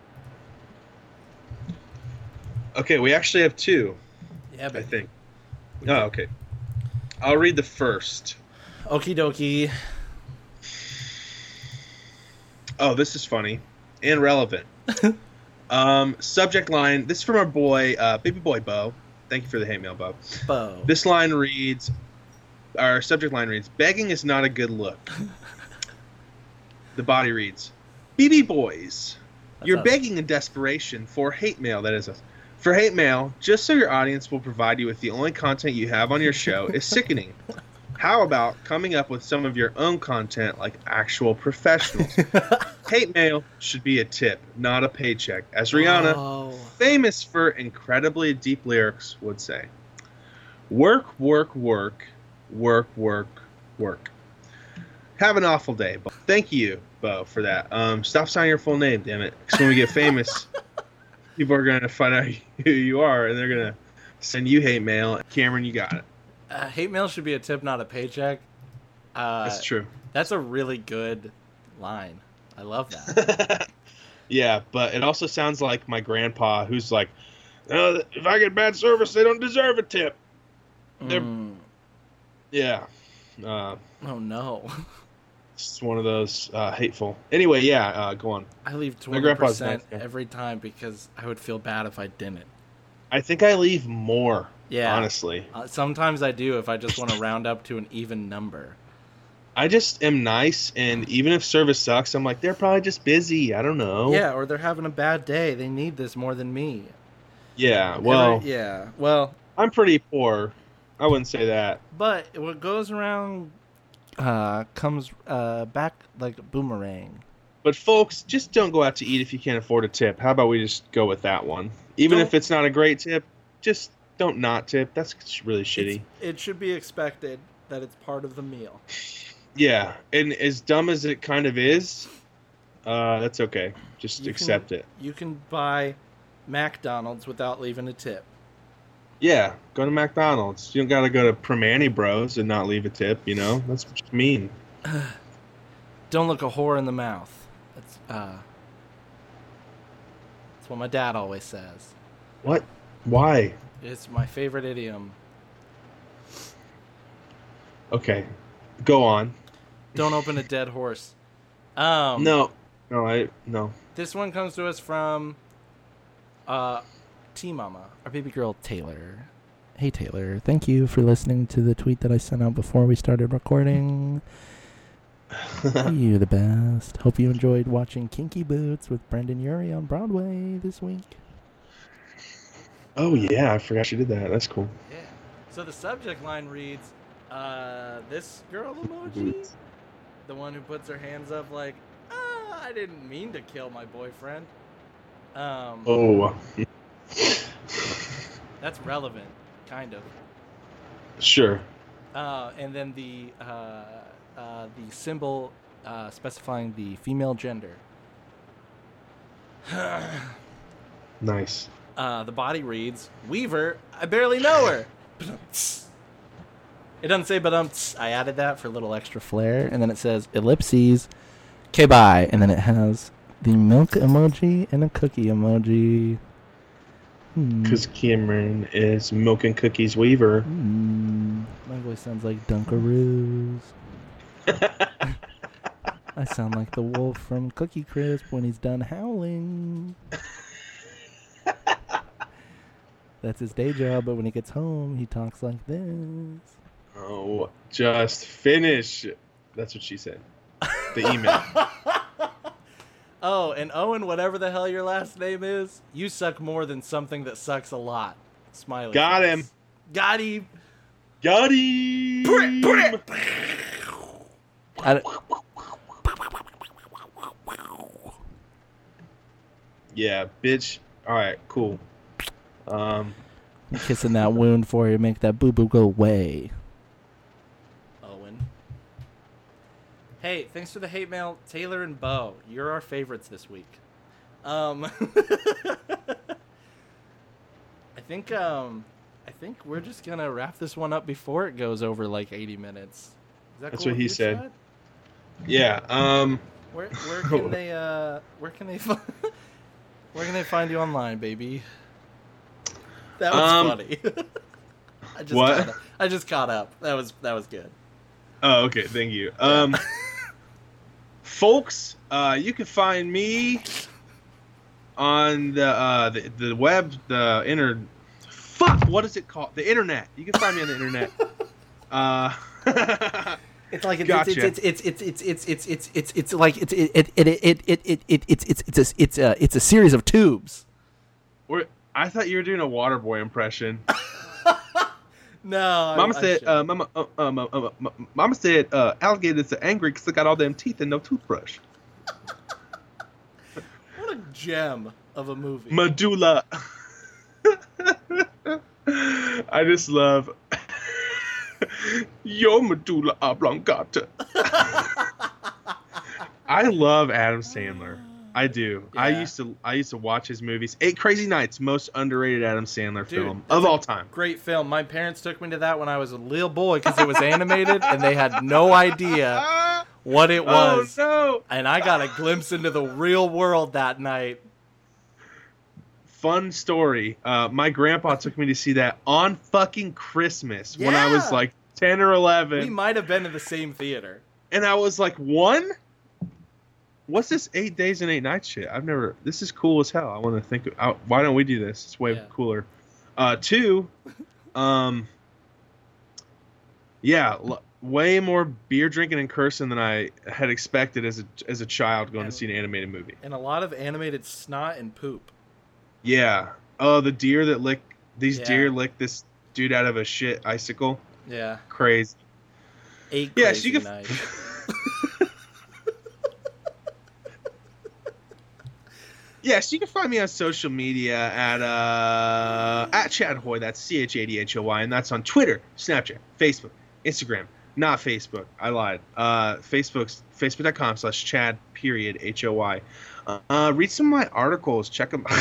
Okay, we actually have two. Yeah, I baby. think. Oh, okay. I'll read the first. Okie dokie. Oh, this is funny and relevant. um, subject line. This is from our boy, uh, baby boy Bo. Thank you for the hate mail, Bo. Bo. This line reads, our subject line reads, begging is not a good look. The body reads, B B boys, That's you're us. begging in desperation for hate mail. That is us. For hate mail, just so your audience will provide you with the only content you have on your show is sickening. How about coming up with some of your own content like actual professionals? Hate mail should be a tip, not a paycheck, as Rihanna, Oh. famous for incredibly deep lyrics, would say. Work, work, work, work, work, work. Have an awful day. Bo. Thank you, Bo, for that. Um, stop signing your full name, damn it. Because when we get famous, people are going to find out who you are, and they're going to send you hate mail. Cameron, you got it. Uh, hate mail should be a tip, not a paycheck. Uh, That's true. That's a really good line. I love that. Yeah, but it also sounds like my grandpa, who's like, "Uh, if I get bad service, they don't deserve a tip." They're- Mm. Yeah. Uh, Oh, no. it's one of those uh, hateful. Anyway, yeah, uh, go on. I leave My twenty grandpa's percent nice, yeah. every time because I would feel bad if I didn't. I think I leave more, Yeah. honestly. Uh, sometimes I do if I just want to round up to an even number. I just am nice, and even if service sucks, I'm like, they're probably just busy. I don't know. Yeah, or they're having a bad day. They need this more than me. Yeah, well, Every- yeah. Well, I'm pretty poor. I wouldn't say that. but what goes around uh, comes uh, back like a boomerang. But folks, just don't go out to eat if you can't afford a tip. How about we just go with that one? Even Don't- if it's not a great tip, just don't not tip. That's really shitty. It's- it should be expected that it's part of the meal. Yeah, and as dumb as it kind of is, uh, that's okay. Just You accept can, it. You can buy McDonald's without leaving a tip. Yeah, go to McDonald's. You don't gotta go to Primanti Bros and not leave a tip. You know, that's just mean. Don't look a whore in the mouth. That's uh. That's what my dad always says. What? Why? It's my favorite idiom. Okay, go on. Don't open a dead horse. Um, No, no, I no. This one comes to us from uh, T Mama, our baby girl Taylor. Hey Taylor, thank you for listening to the tweet that I sent out before we started recording. You the best. Hope you enjoyed watching Kinky Boots with Brendan Urie on Broadway this week. Oh yeah, I forgot she did that. That's cool. Yeah. So the subject line reads, uh, this girl emoji, the one who puts her hands up like, ah, I didn't mean to kill my boyfriend. Um, Oh, That's relevant, kind of. sure. Uh, and then the uh, uh, the symbol uh, specifying the female gender. Nice. Uh, the body reads, Weaver, I barely know her. It doesn't say but um. I added that for a little extra flair. And then it says ellipses, okay, bye. And then it has the milk emoji and a cookie emoji. Hmm. Because Cameron is Milk and Cookies Weaver. Hmm. My voice sounds like Dunkaroos. I sound like the wolf from Cookie Crisp when he's done howling. That's his day job, but when he gets home, he talks like this. Oh, just finish. That's what she said. The email. Oh, and Owen, whatever the hell your last name is, you suck more than something that sucks a lot. Smiley. Got face. him. Got him. Got him. I don't- Yeah, bitch. All right, cool. Um, I'm kissing that wound for you, make that boo boo go away. Owen. Hey, thanks for the hate mail, Taylor and Bo. You're our favorites this week. Um, I think um, I think we're just gonna wrap this one up before it goes over like eighty minutes. Is that That's cool what with he you, said. Chad? yeah. Um, Where where can they uh where can they fi- where can they find you online, baby? That was Um, funny. I just what? Caught up. I just caught up. That was that was good. oh, okay. Thank you. Um, folks, uh, you can find me on the uh the, the web, the inter. Fuck. What is it called? The internet. You can find me on the internet. uh. It's like it's Gotcha. it's it's it's it's it's it's it's it's it's like it's it it it it it it it it's it's it's a it's a it's a series of tubes. Or I thought you were doing a Waterboy impression. No, Mama I, I said, should. uh, Mama, uh, uh, uh, uh, uh, Mama said, uh, alligators are angry because they got all them teeth and no toothbrush. What a gem of a movie. Medulla. I just love your medulla oblongata. I love Adam Sandler. I do. I Yeah. used to. I used to watch his movies. Eight Crazy Nights, most underrated Adam Sandler Dude, film that's of a all time. Great film. My parents took me to that when I was a little boy because it was animated and they had no idea what it was. Oh no! And I got a glimpse into the real world that night. Fun story. Uh, my grandpa took me to see that on fucking Christmas when I was Yeah. like ten or eleven, We might have been in the same theater. and I was like, one. What's this eight days and eight nights shit? I've never. This is cool as hell. I want to think. Of, why don't we do this? It's way Yeah. cooler. Uh, two. Um. Yeah, l- way more beer drinking and cursing than I had expected as a as a child going And- to see an animated movie. And a lot of animated snot and poop. Yeah. Oh, the deer that lick these Yeah. deer lick this dude out of a shit icicle. Yeah. Crazy. Eight Yeah, crazy she could- nights. Yes, you can find me on social media at uh at Chad Hoy. That's C H A D H O Y, and that's on Twitter, Snapchat, Facebook, Instagram. Not Facebook. I lied. Uh, Facebook's facebook.com slash Chad period H O Y. Uh, uh, read some of my articles. Check them.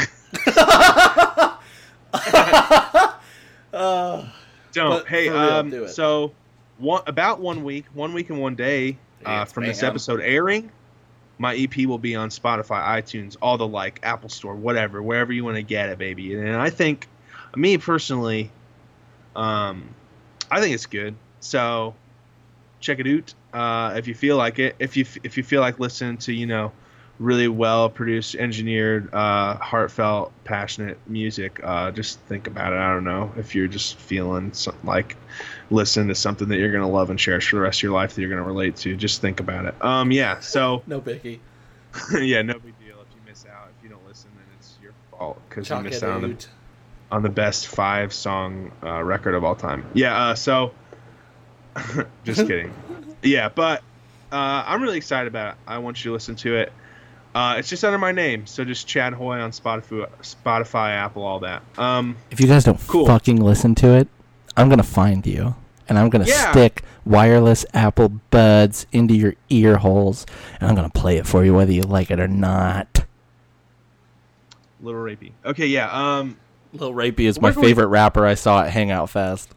uh, Don't. But Hey, for real, um, do it. so one about one week, one week and one day uh, It's from this mayhem. episode airing, my E P will be on Spotify, iTunes, all the like, Apple Store, whatever, wherever you want to get it, baby. And I think, me personally, um, I think it's good. So check it out uh, if you feel like it. If you if you feel like listening to you know really well produced, engineered, uh, heartfelt, passionate music, uh, just think about it. I don't know if you're just feeling some, like listen to something that you're gonna love and cherish for the rest of your life that you're gonna relate to. Just think about it. Um, yeah. So no biggie. yeah, no big deal if you miss out. If you don't listen, then it's your fault because you Chalk missed it out on the out. on the best five song uh, record of all time. Yeah, uh, so just kidding. Yeah, but uh, I'm really excited about it. I want you to listen to it. Uh, it's just under my name, so just Chad Hoy on Spotify, Spotify, Apple, all that. Um, If you guys don't Cool. fucking listen to it, I'm gonna find you and I'm gonna Yeah. stick wireless Apple buds into your ear holes and I'm gonna play it for you whether you like it or not. Little rapey. Okay, yeah. Um, Lil Rapey is Where my can we- favorite rapper I saw at Hangout Fest.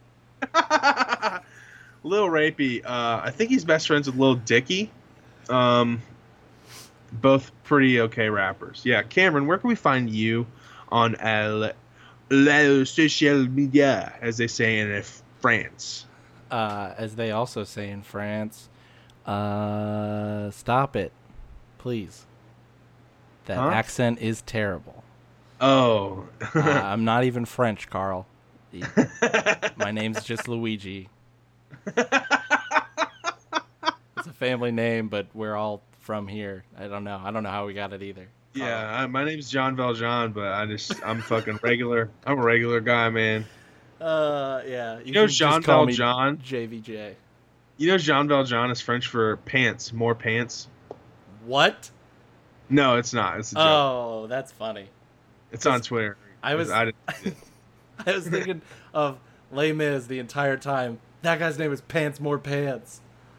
Lil Rapey. Uh, I think he's best friends with Lil Dicky. Um, both pretty okay rappers. Yeah, Cameron, where can we find you on uh, les social media, as they say in France? Uh, as they also say in France, uh, stop it, please. That Huh? accent is terrible. Oh. uh, I'm not even French, Carl. My name's just Luigi. It's a family name, but we're all from here. I don't know. I don't know how we got it either. Yeah, I, my name's John Valjean, but I just I'm fucking regular. I'm a regular guy, man. Uh, yeah. You know can just Jean call me Valjean? J V J. You know Jean Valjean is French for pants, more pants. What? No, it's not. It's a joke. Oh, that's funny. It's on Twitter. I was I, didn't I was thinking of Les Mis the entire time. That guy's name is Pants More Pants.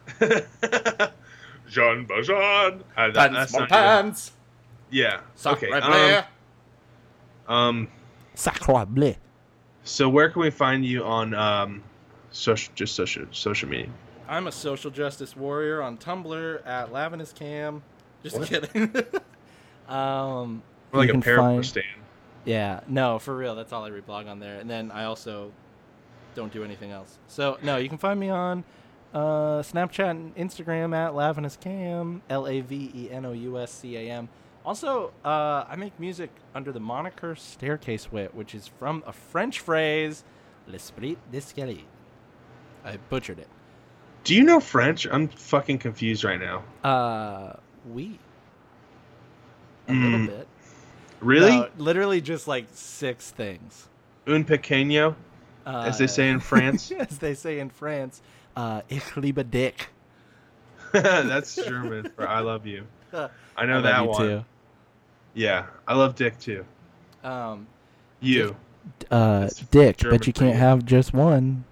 Jean Valjean. Uh, that, Pants that's More not Pants. Even, yeah. Sacre Okay. bleu. Um, um. Sacre bleu. So where can we find you on um, social, just social, social media? I'm a social justice warrior on Tumblr at Lavinus Cam. Just What? kidding. um, We're like You a can paramour find- stand. yeah, no, for real. That's all I reblog on there. And then I also don't do anything else. So, no, you can find me on uh, Snapchat and Instagram at Lavinus Cam, L A V E N O U S C A M. Also, uh, I make music under the moniker Staircase Wit, which is from a French phrase, l'esprit d'escalier. I butchered it. Do you know French? I'm fucking confused right now. Uh, we. A Mm. little bit. Really? No, literally just like six things. Un pequeño, Uh, as they say in France. as they say in France. Uh, ich liebe dich. That's German for I love you. I know I love that you one. too. Yeah, I love Dick too. Um, You. Uh, That's Dick, German but you for can't you. have just one.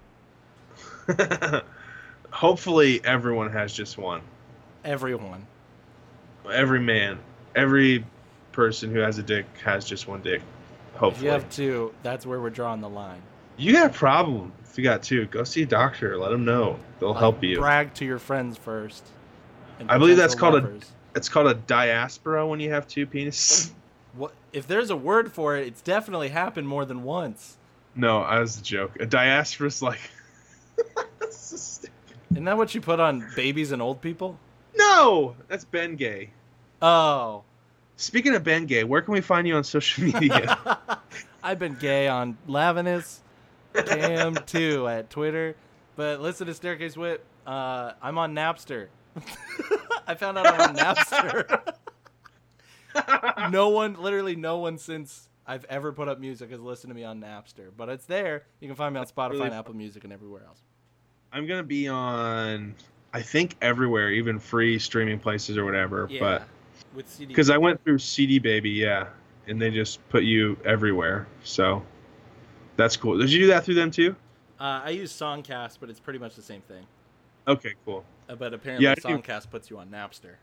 Hopefully, everyone has just one. everyone. Every man, every person who has a dick has just one dick. If Hopefully. you have two, that's where we're drawing the line. You got a problem if you got two. Go see a doctor. Let them know. They'll Like, help you. Brag to your friends first. and I believe that's potential called a- lovers. It's called a diaspora when you have two penises. What if there's a word for it? It's definitely happened more than once. No, that was a joke. A diaspora's like. That's so stupid. Isn't that what you put on babies and old people? No, that's Ben Gay. Oh. Speaking of Ben Gay, where can we find you on social media? I've been gay on Lavinus, Cam too at Twitter, but listen to Staircase Wit. Uh, I'm on Napster. I found out I'm on Napster. No one, literally no one since I've ever put up music has listened to me on Napster, but it's there. You can find me on Spotify Really and Apple Music and everywhere else. I'm gonna be on, I think everywhere, even free streaming places or whatever. But with C D. because I went through C D Baby, yeah, and they just put you everywhere. So that's cool. Did you do that through them too? Uh, I use Songcast, but it's pretty much the same thing. Okay, cool. Uh, but apparently Yeah, I do- Songcast puts you on Napster.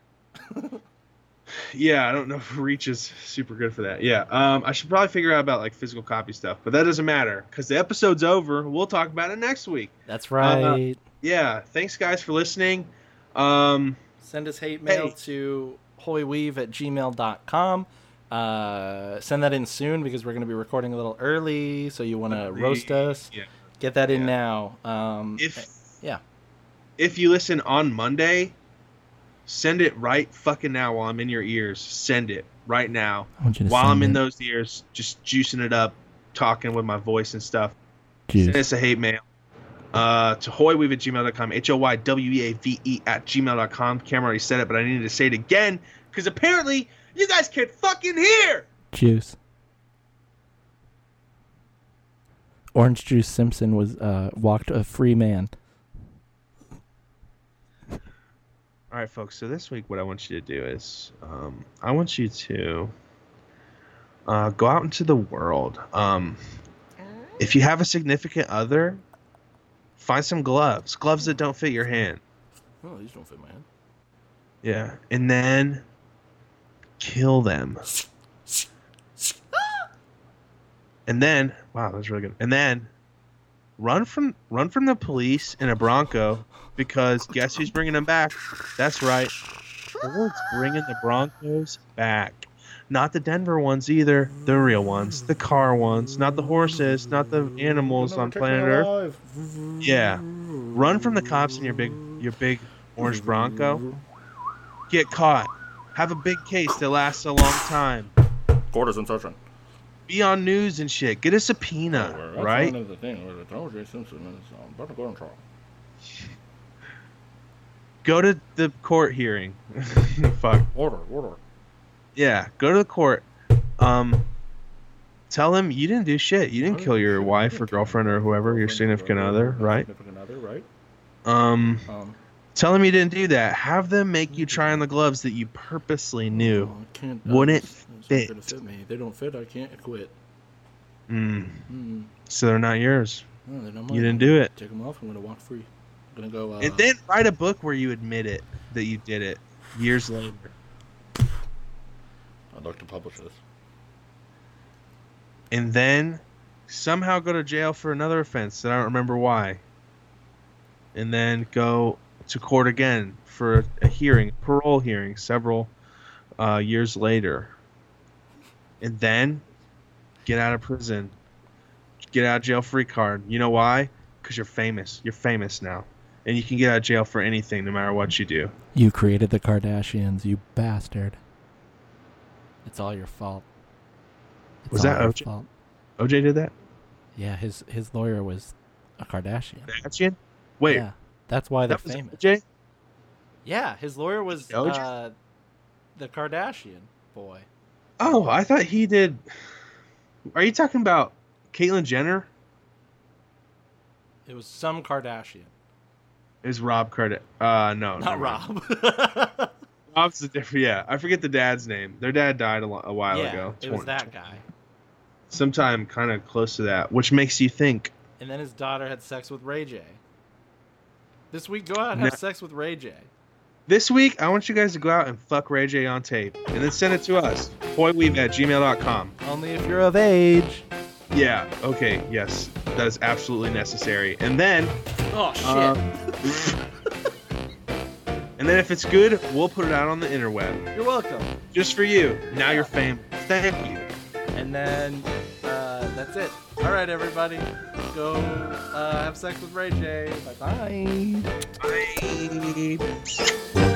Yeah, I don't know if Reach is super good for that. Yeah, um, I should probably figure out about like physical copy stuff, but that doesn't matter because the episode's over. We'll talk about it next week. That's right. Yeah, thanks guys for listening. Um, Send us hate mail Hey. to hoyweave at gmail dot com. Uh, send that in soon because we're going to be recording a little early, so you want to roast us. Yeah. Get that in Yeah. now. Um, If yeah. if you listen on Monday, send it right fucking now while I'm in your ears. Send it right now I want you to while send I'm in it. those ears, just juicing it up, talking with my voice and stuff. Juice. Send us a hate mail uh, to hoyweave at gmail dot com, H O Y W E A V E at gmail dot com. Cameron already said it, but I needed to say it again because apparently you guys can't fucking hear. Juice. Orange Juice Simpson was uh, walked a free man. All right, folks. So this week, what I want you to do is, um, I want you to uh, go out into the world. Um, if you have a significant other, find some gloves, gloves that don't fit your hand. Oh, these don't fit my hand. Yeah, and then kill them. And then, wow, that's really good. And then run from run from the police in a Bronco because guess who's bringing them back? That's right. Ford's bringing the Broncos back. Not the Denver ones either. The real ones. The car ones. Not the horses. Not the animals on planet Earth. Yeah. Run from the cops in your big your big orange Bronco. Get caught. Have a big case that lasts a long time. Quarters and touching. Be on news and shit. Get a subpoena, right? That's one of the things where the O J Simpson is um, about to go on trial. Go to the court hearing. Fuck. Order, order. Yeah, go to the court. Um, tell him you didn't do shit. You didn't kill your wife or girlfriend or whoever, your significant other, right? Significant other, right? Um, Um, Tell them you didn't do that. Have them make you try on the gloves that you purposely knew Oh, I can't. wouldn't it's not fit. gonna fit me. They don't fit. I can't quit. Mm. Mm. So they're not yours. No, they're not You mine. didn't do it. Take them off. I'm gonna walk free. I'm gonna go. Uh, And then write a book where you admit it that you did it years later. I'd like to publish this. And then somehow go to jail for another offense that I don't remember why. And then go to court again for a hearing, parole hearing, several uh, years later. And then get out of prison. Get out of jail free card. You know why? Because you're famous. You're famous now. And you can get out of jail for anything no matter what you do. You created the Kardashians, you bastard. It's all your fault. It's Was all that your O J? fault. O J did that? Yeah, his his lawyer was a Kardashian. Kardashian? Wait, Yeah, that's why they're that was famous. O J? Yeah, his lawyer was O J? uh, the Kardashian boy. Oh, I thought he did. Are you talking about Caitlyn Jenner? It was some Kardashian, It was Rob Kardashian. Uh, no, not never mind. Rob. Rob's a different. Yeah, I forget the dad's name. Their dad died a, lo- a while yeah, ago. it was that guy. Sometime kind of close to that, which makes you think. And then his daughter had sex with Ray J. This week, go out and have No. sex with Ray J. This week, I want you guys to go out and fuck Ray J on tape, and then send it to us. boyweave at gmail dot com. Only if you're of age. Yeah. Okay. Yes, that is absolutely necessary. And then, Oh shit. uh, and then if it's good, we'll put it out on the interweb You're welcome. just for you. Now you're famous. Thank you. And then uh, that's it. All right, everybody, go uh, have sex with Ray J. Bye bye. Bye.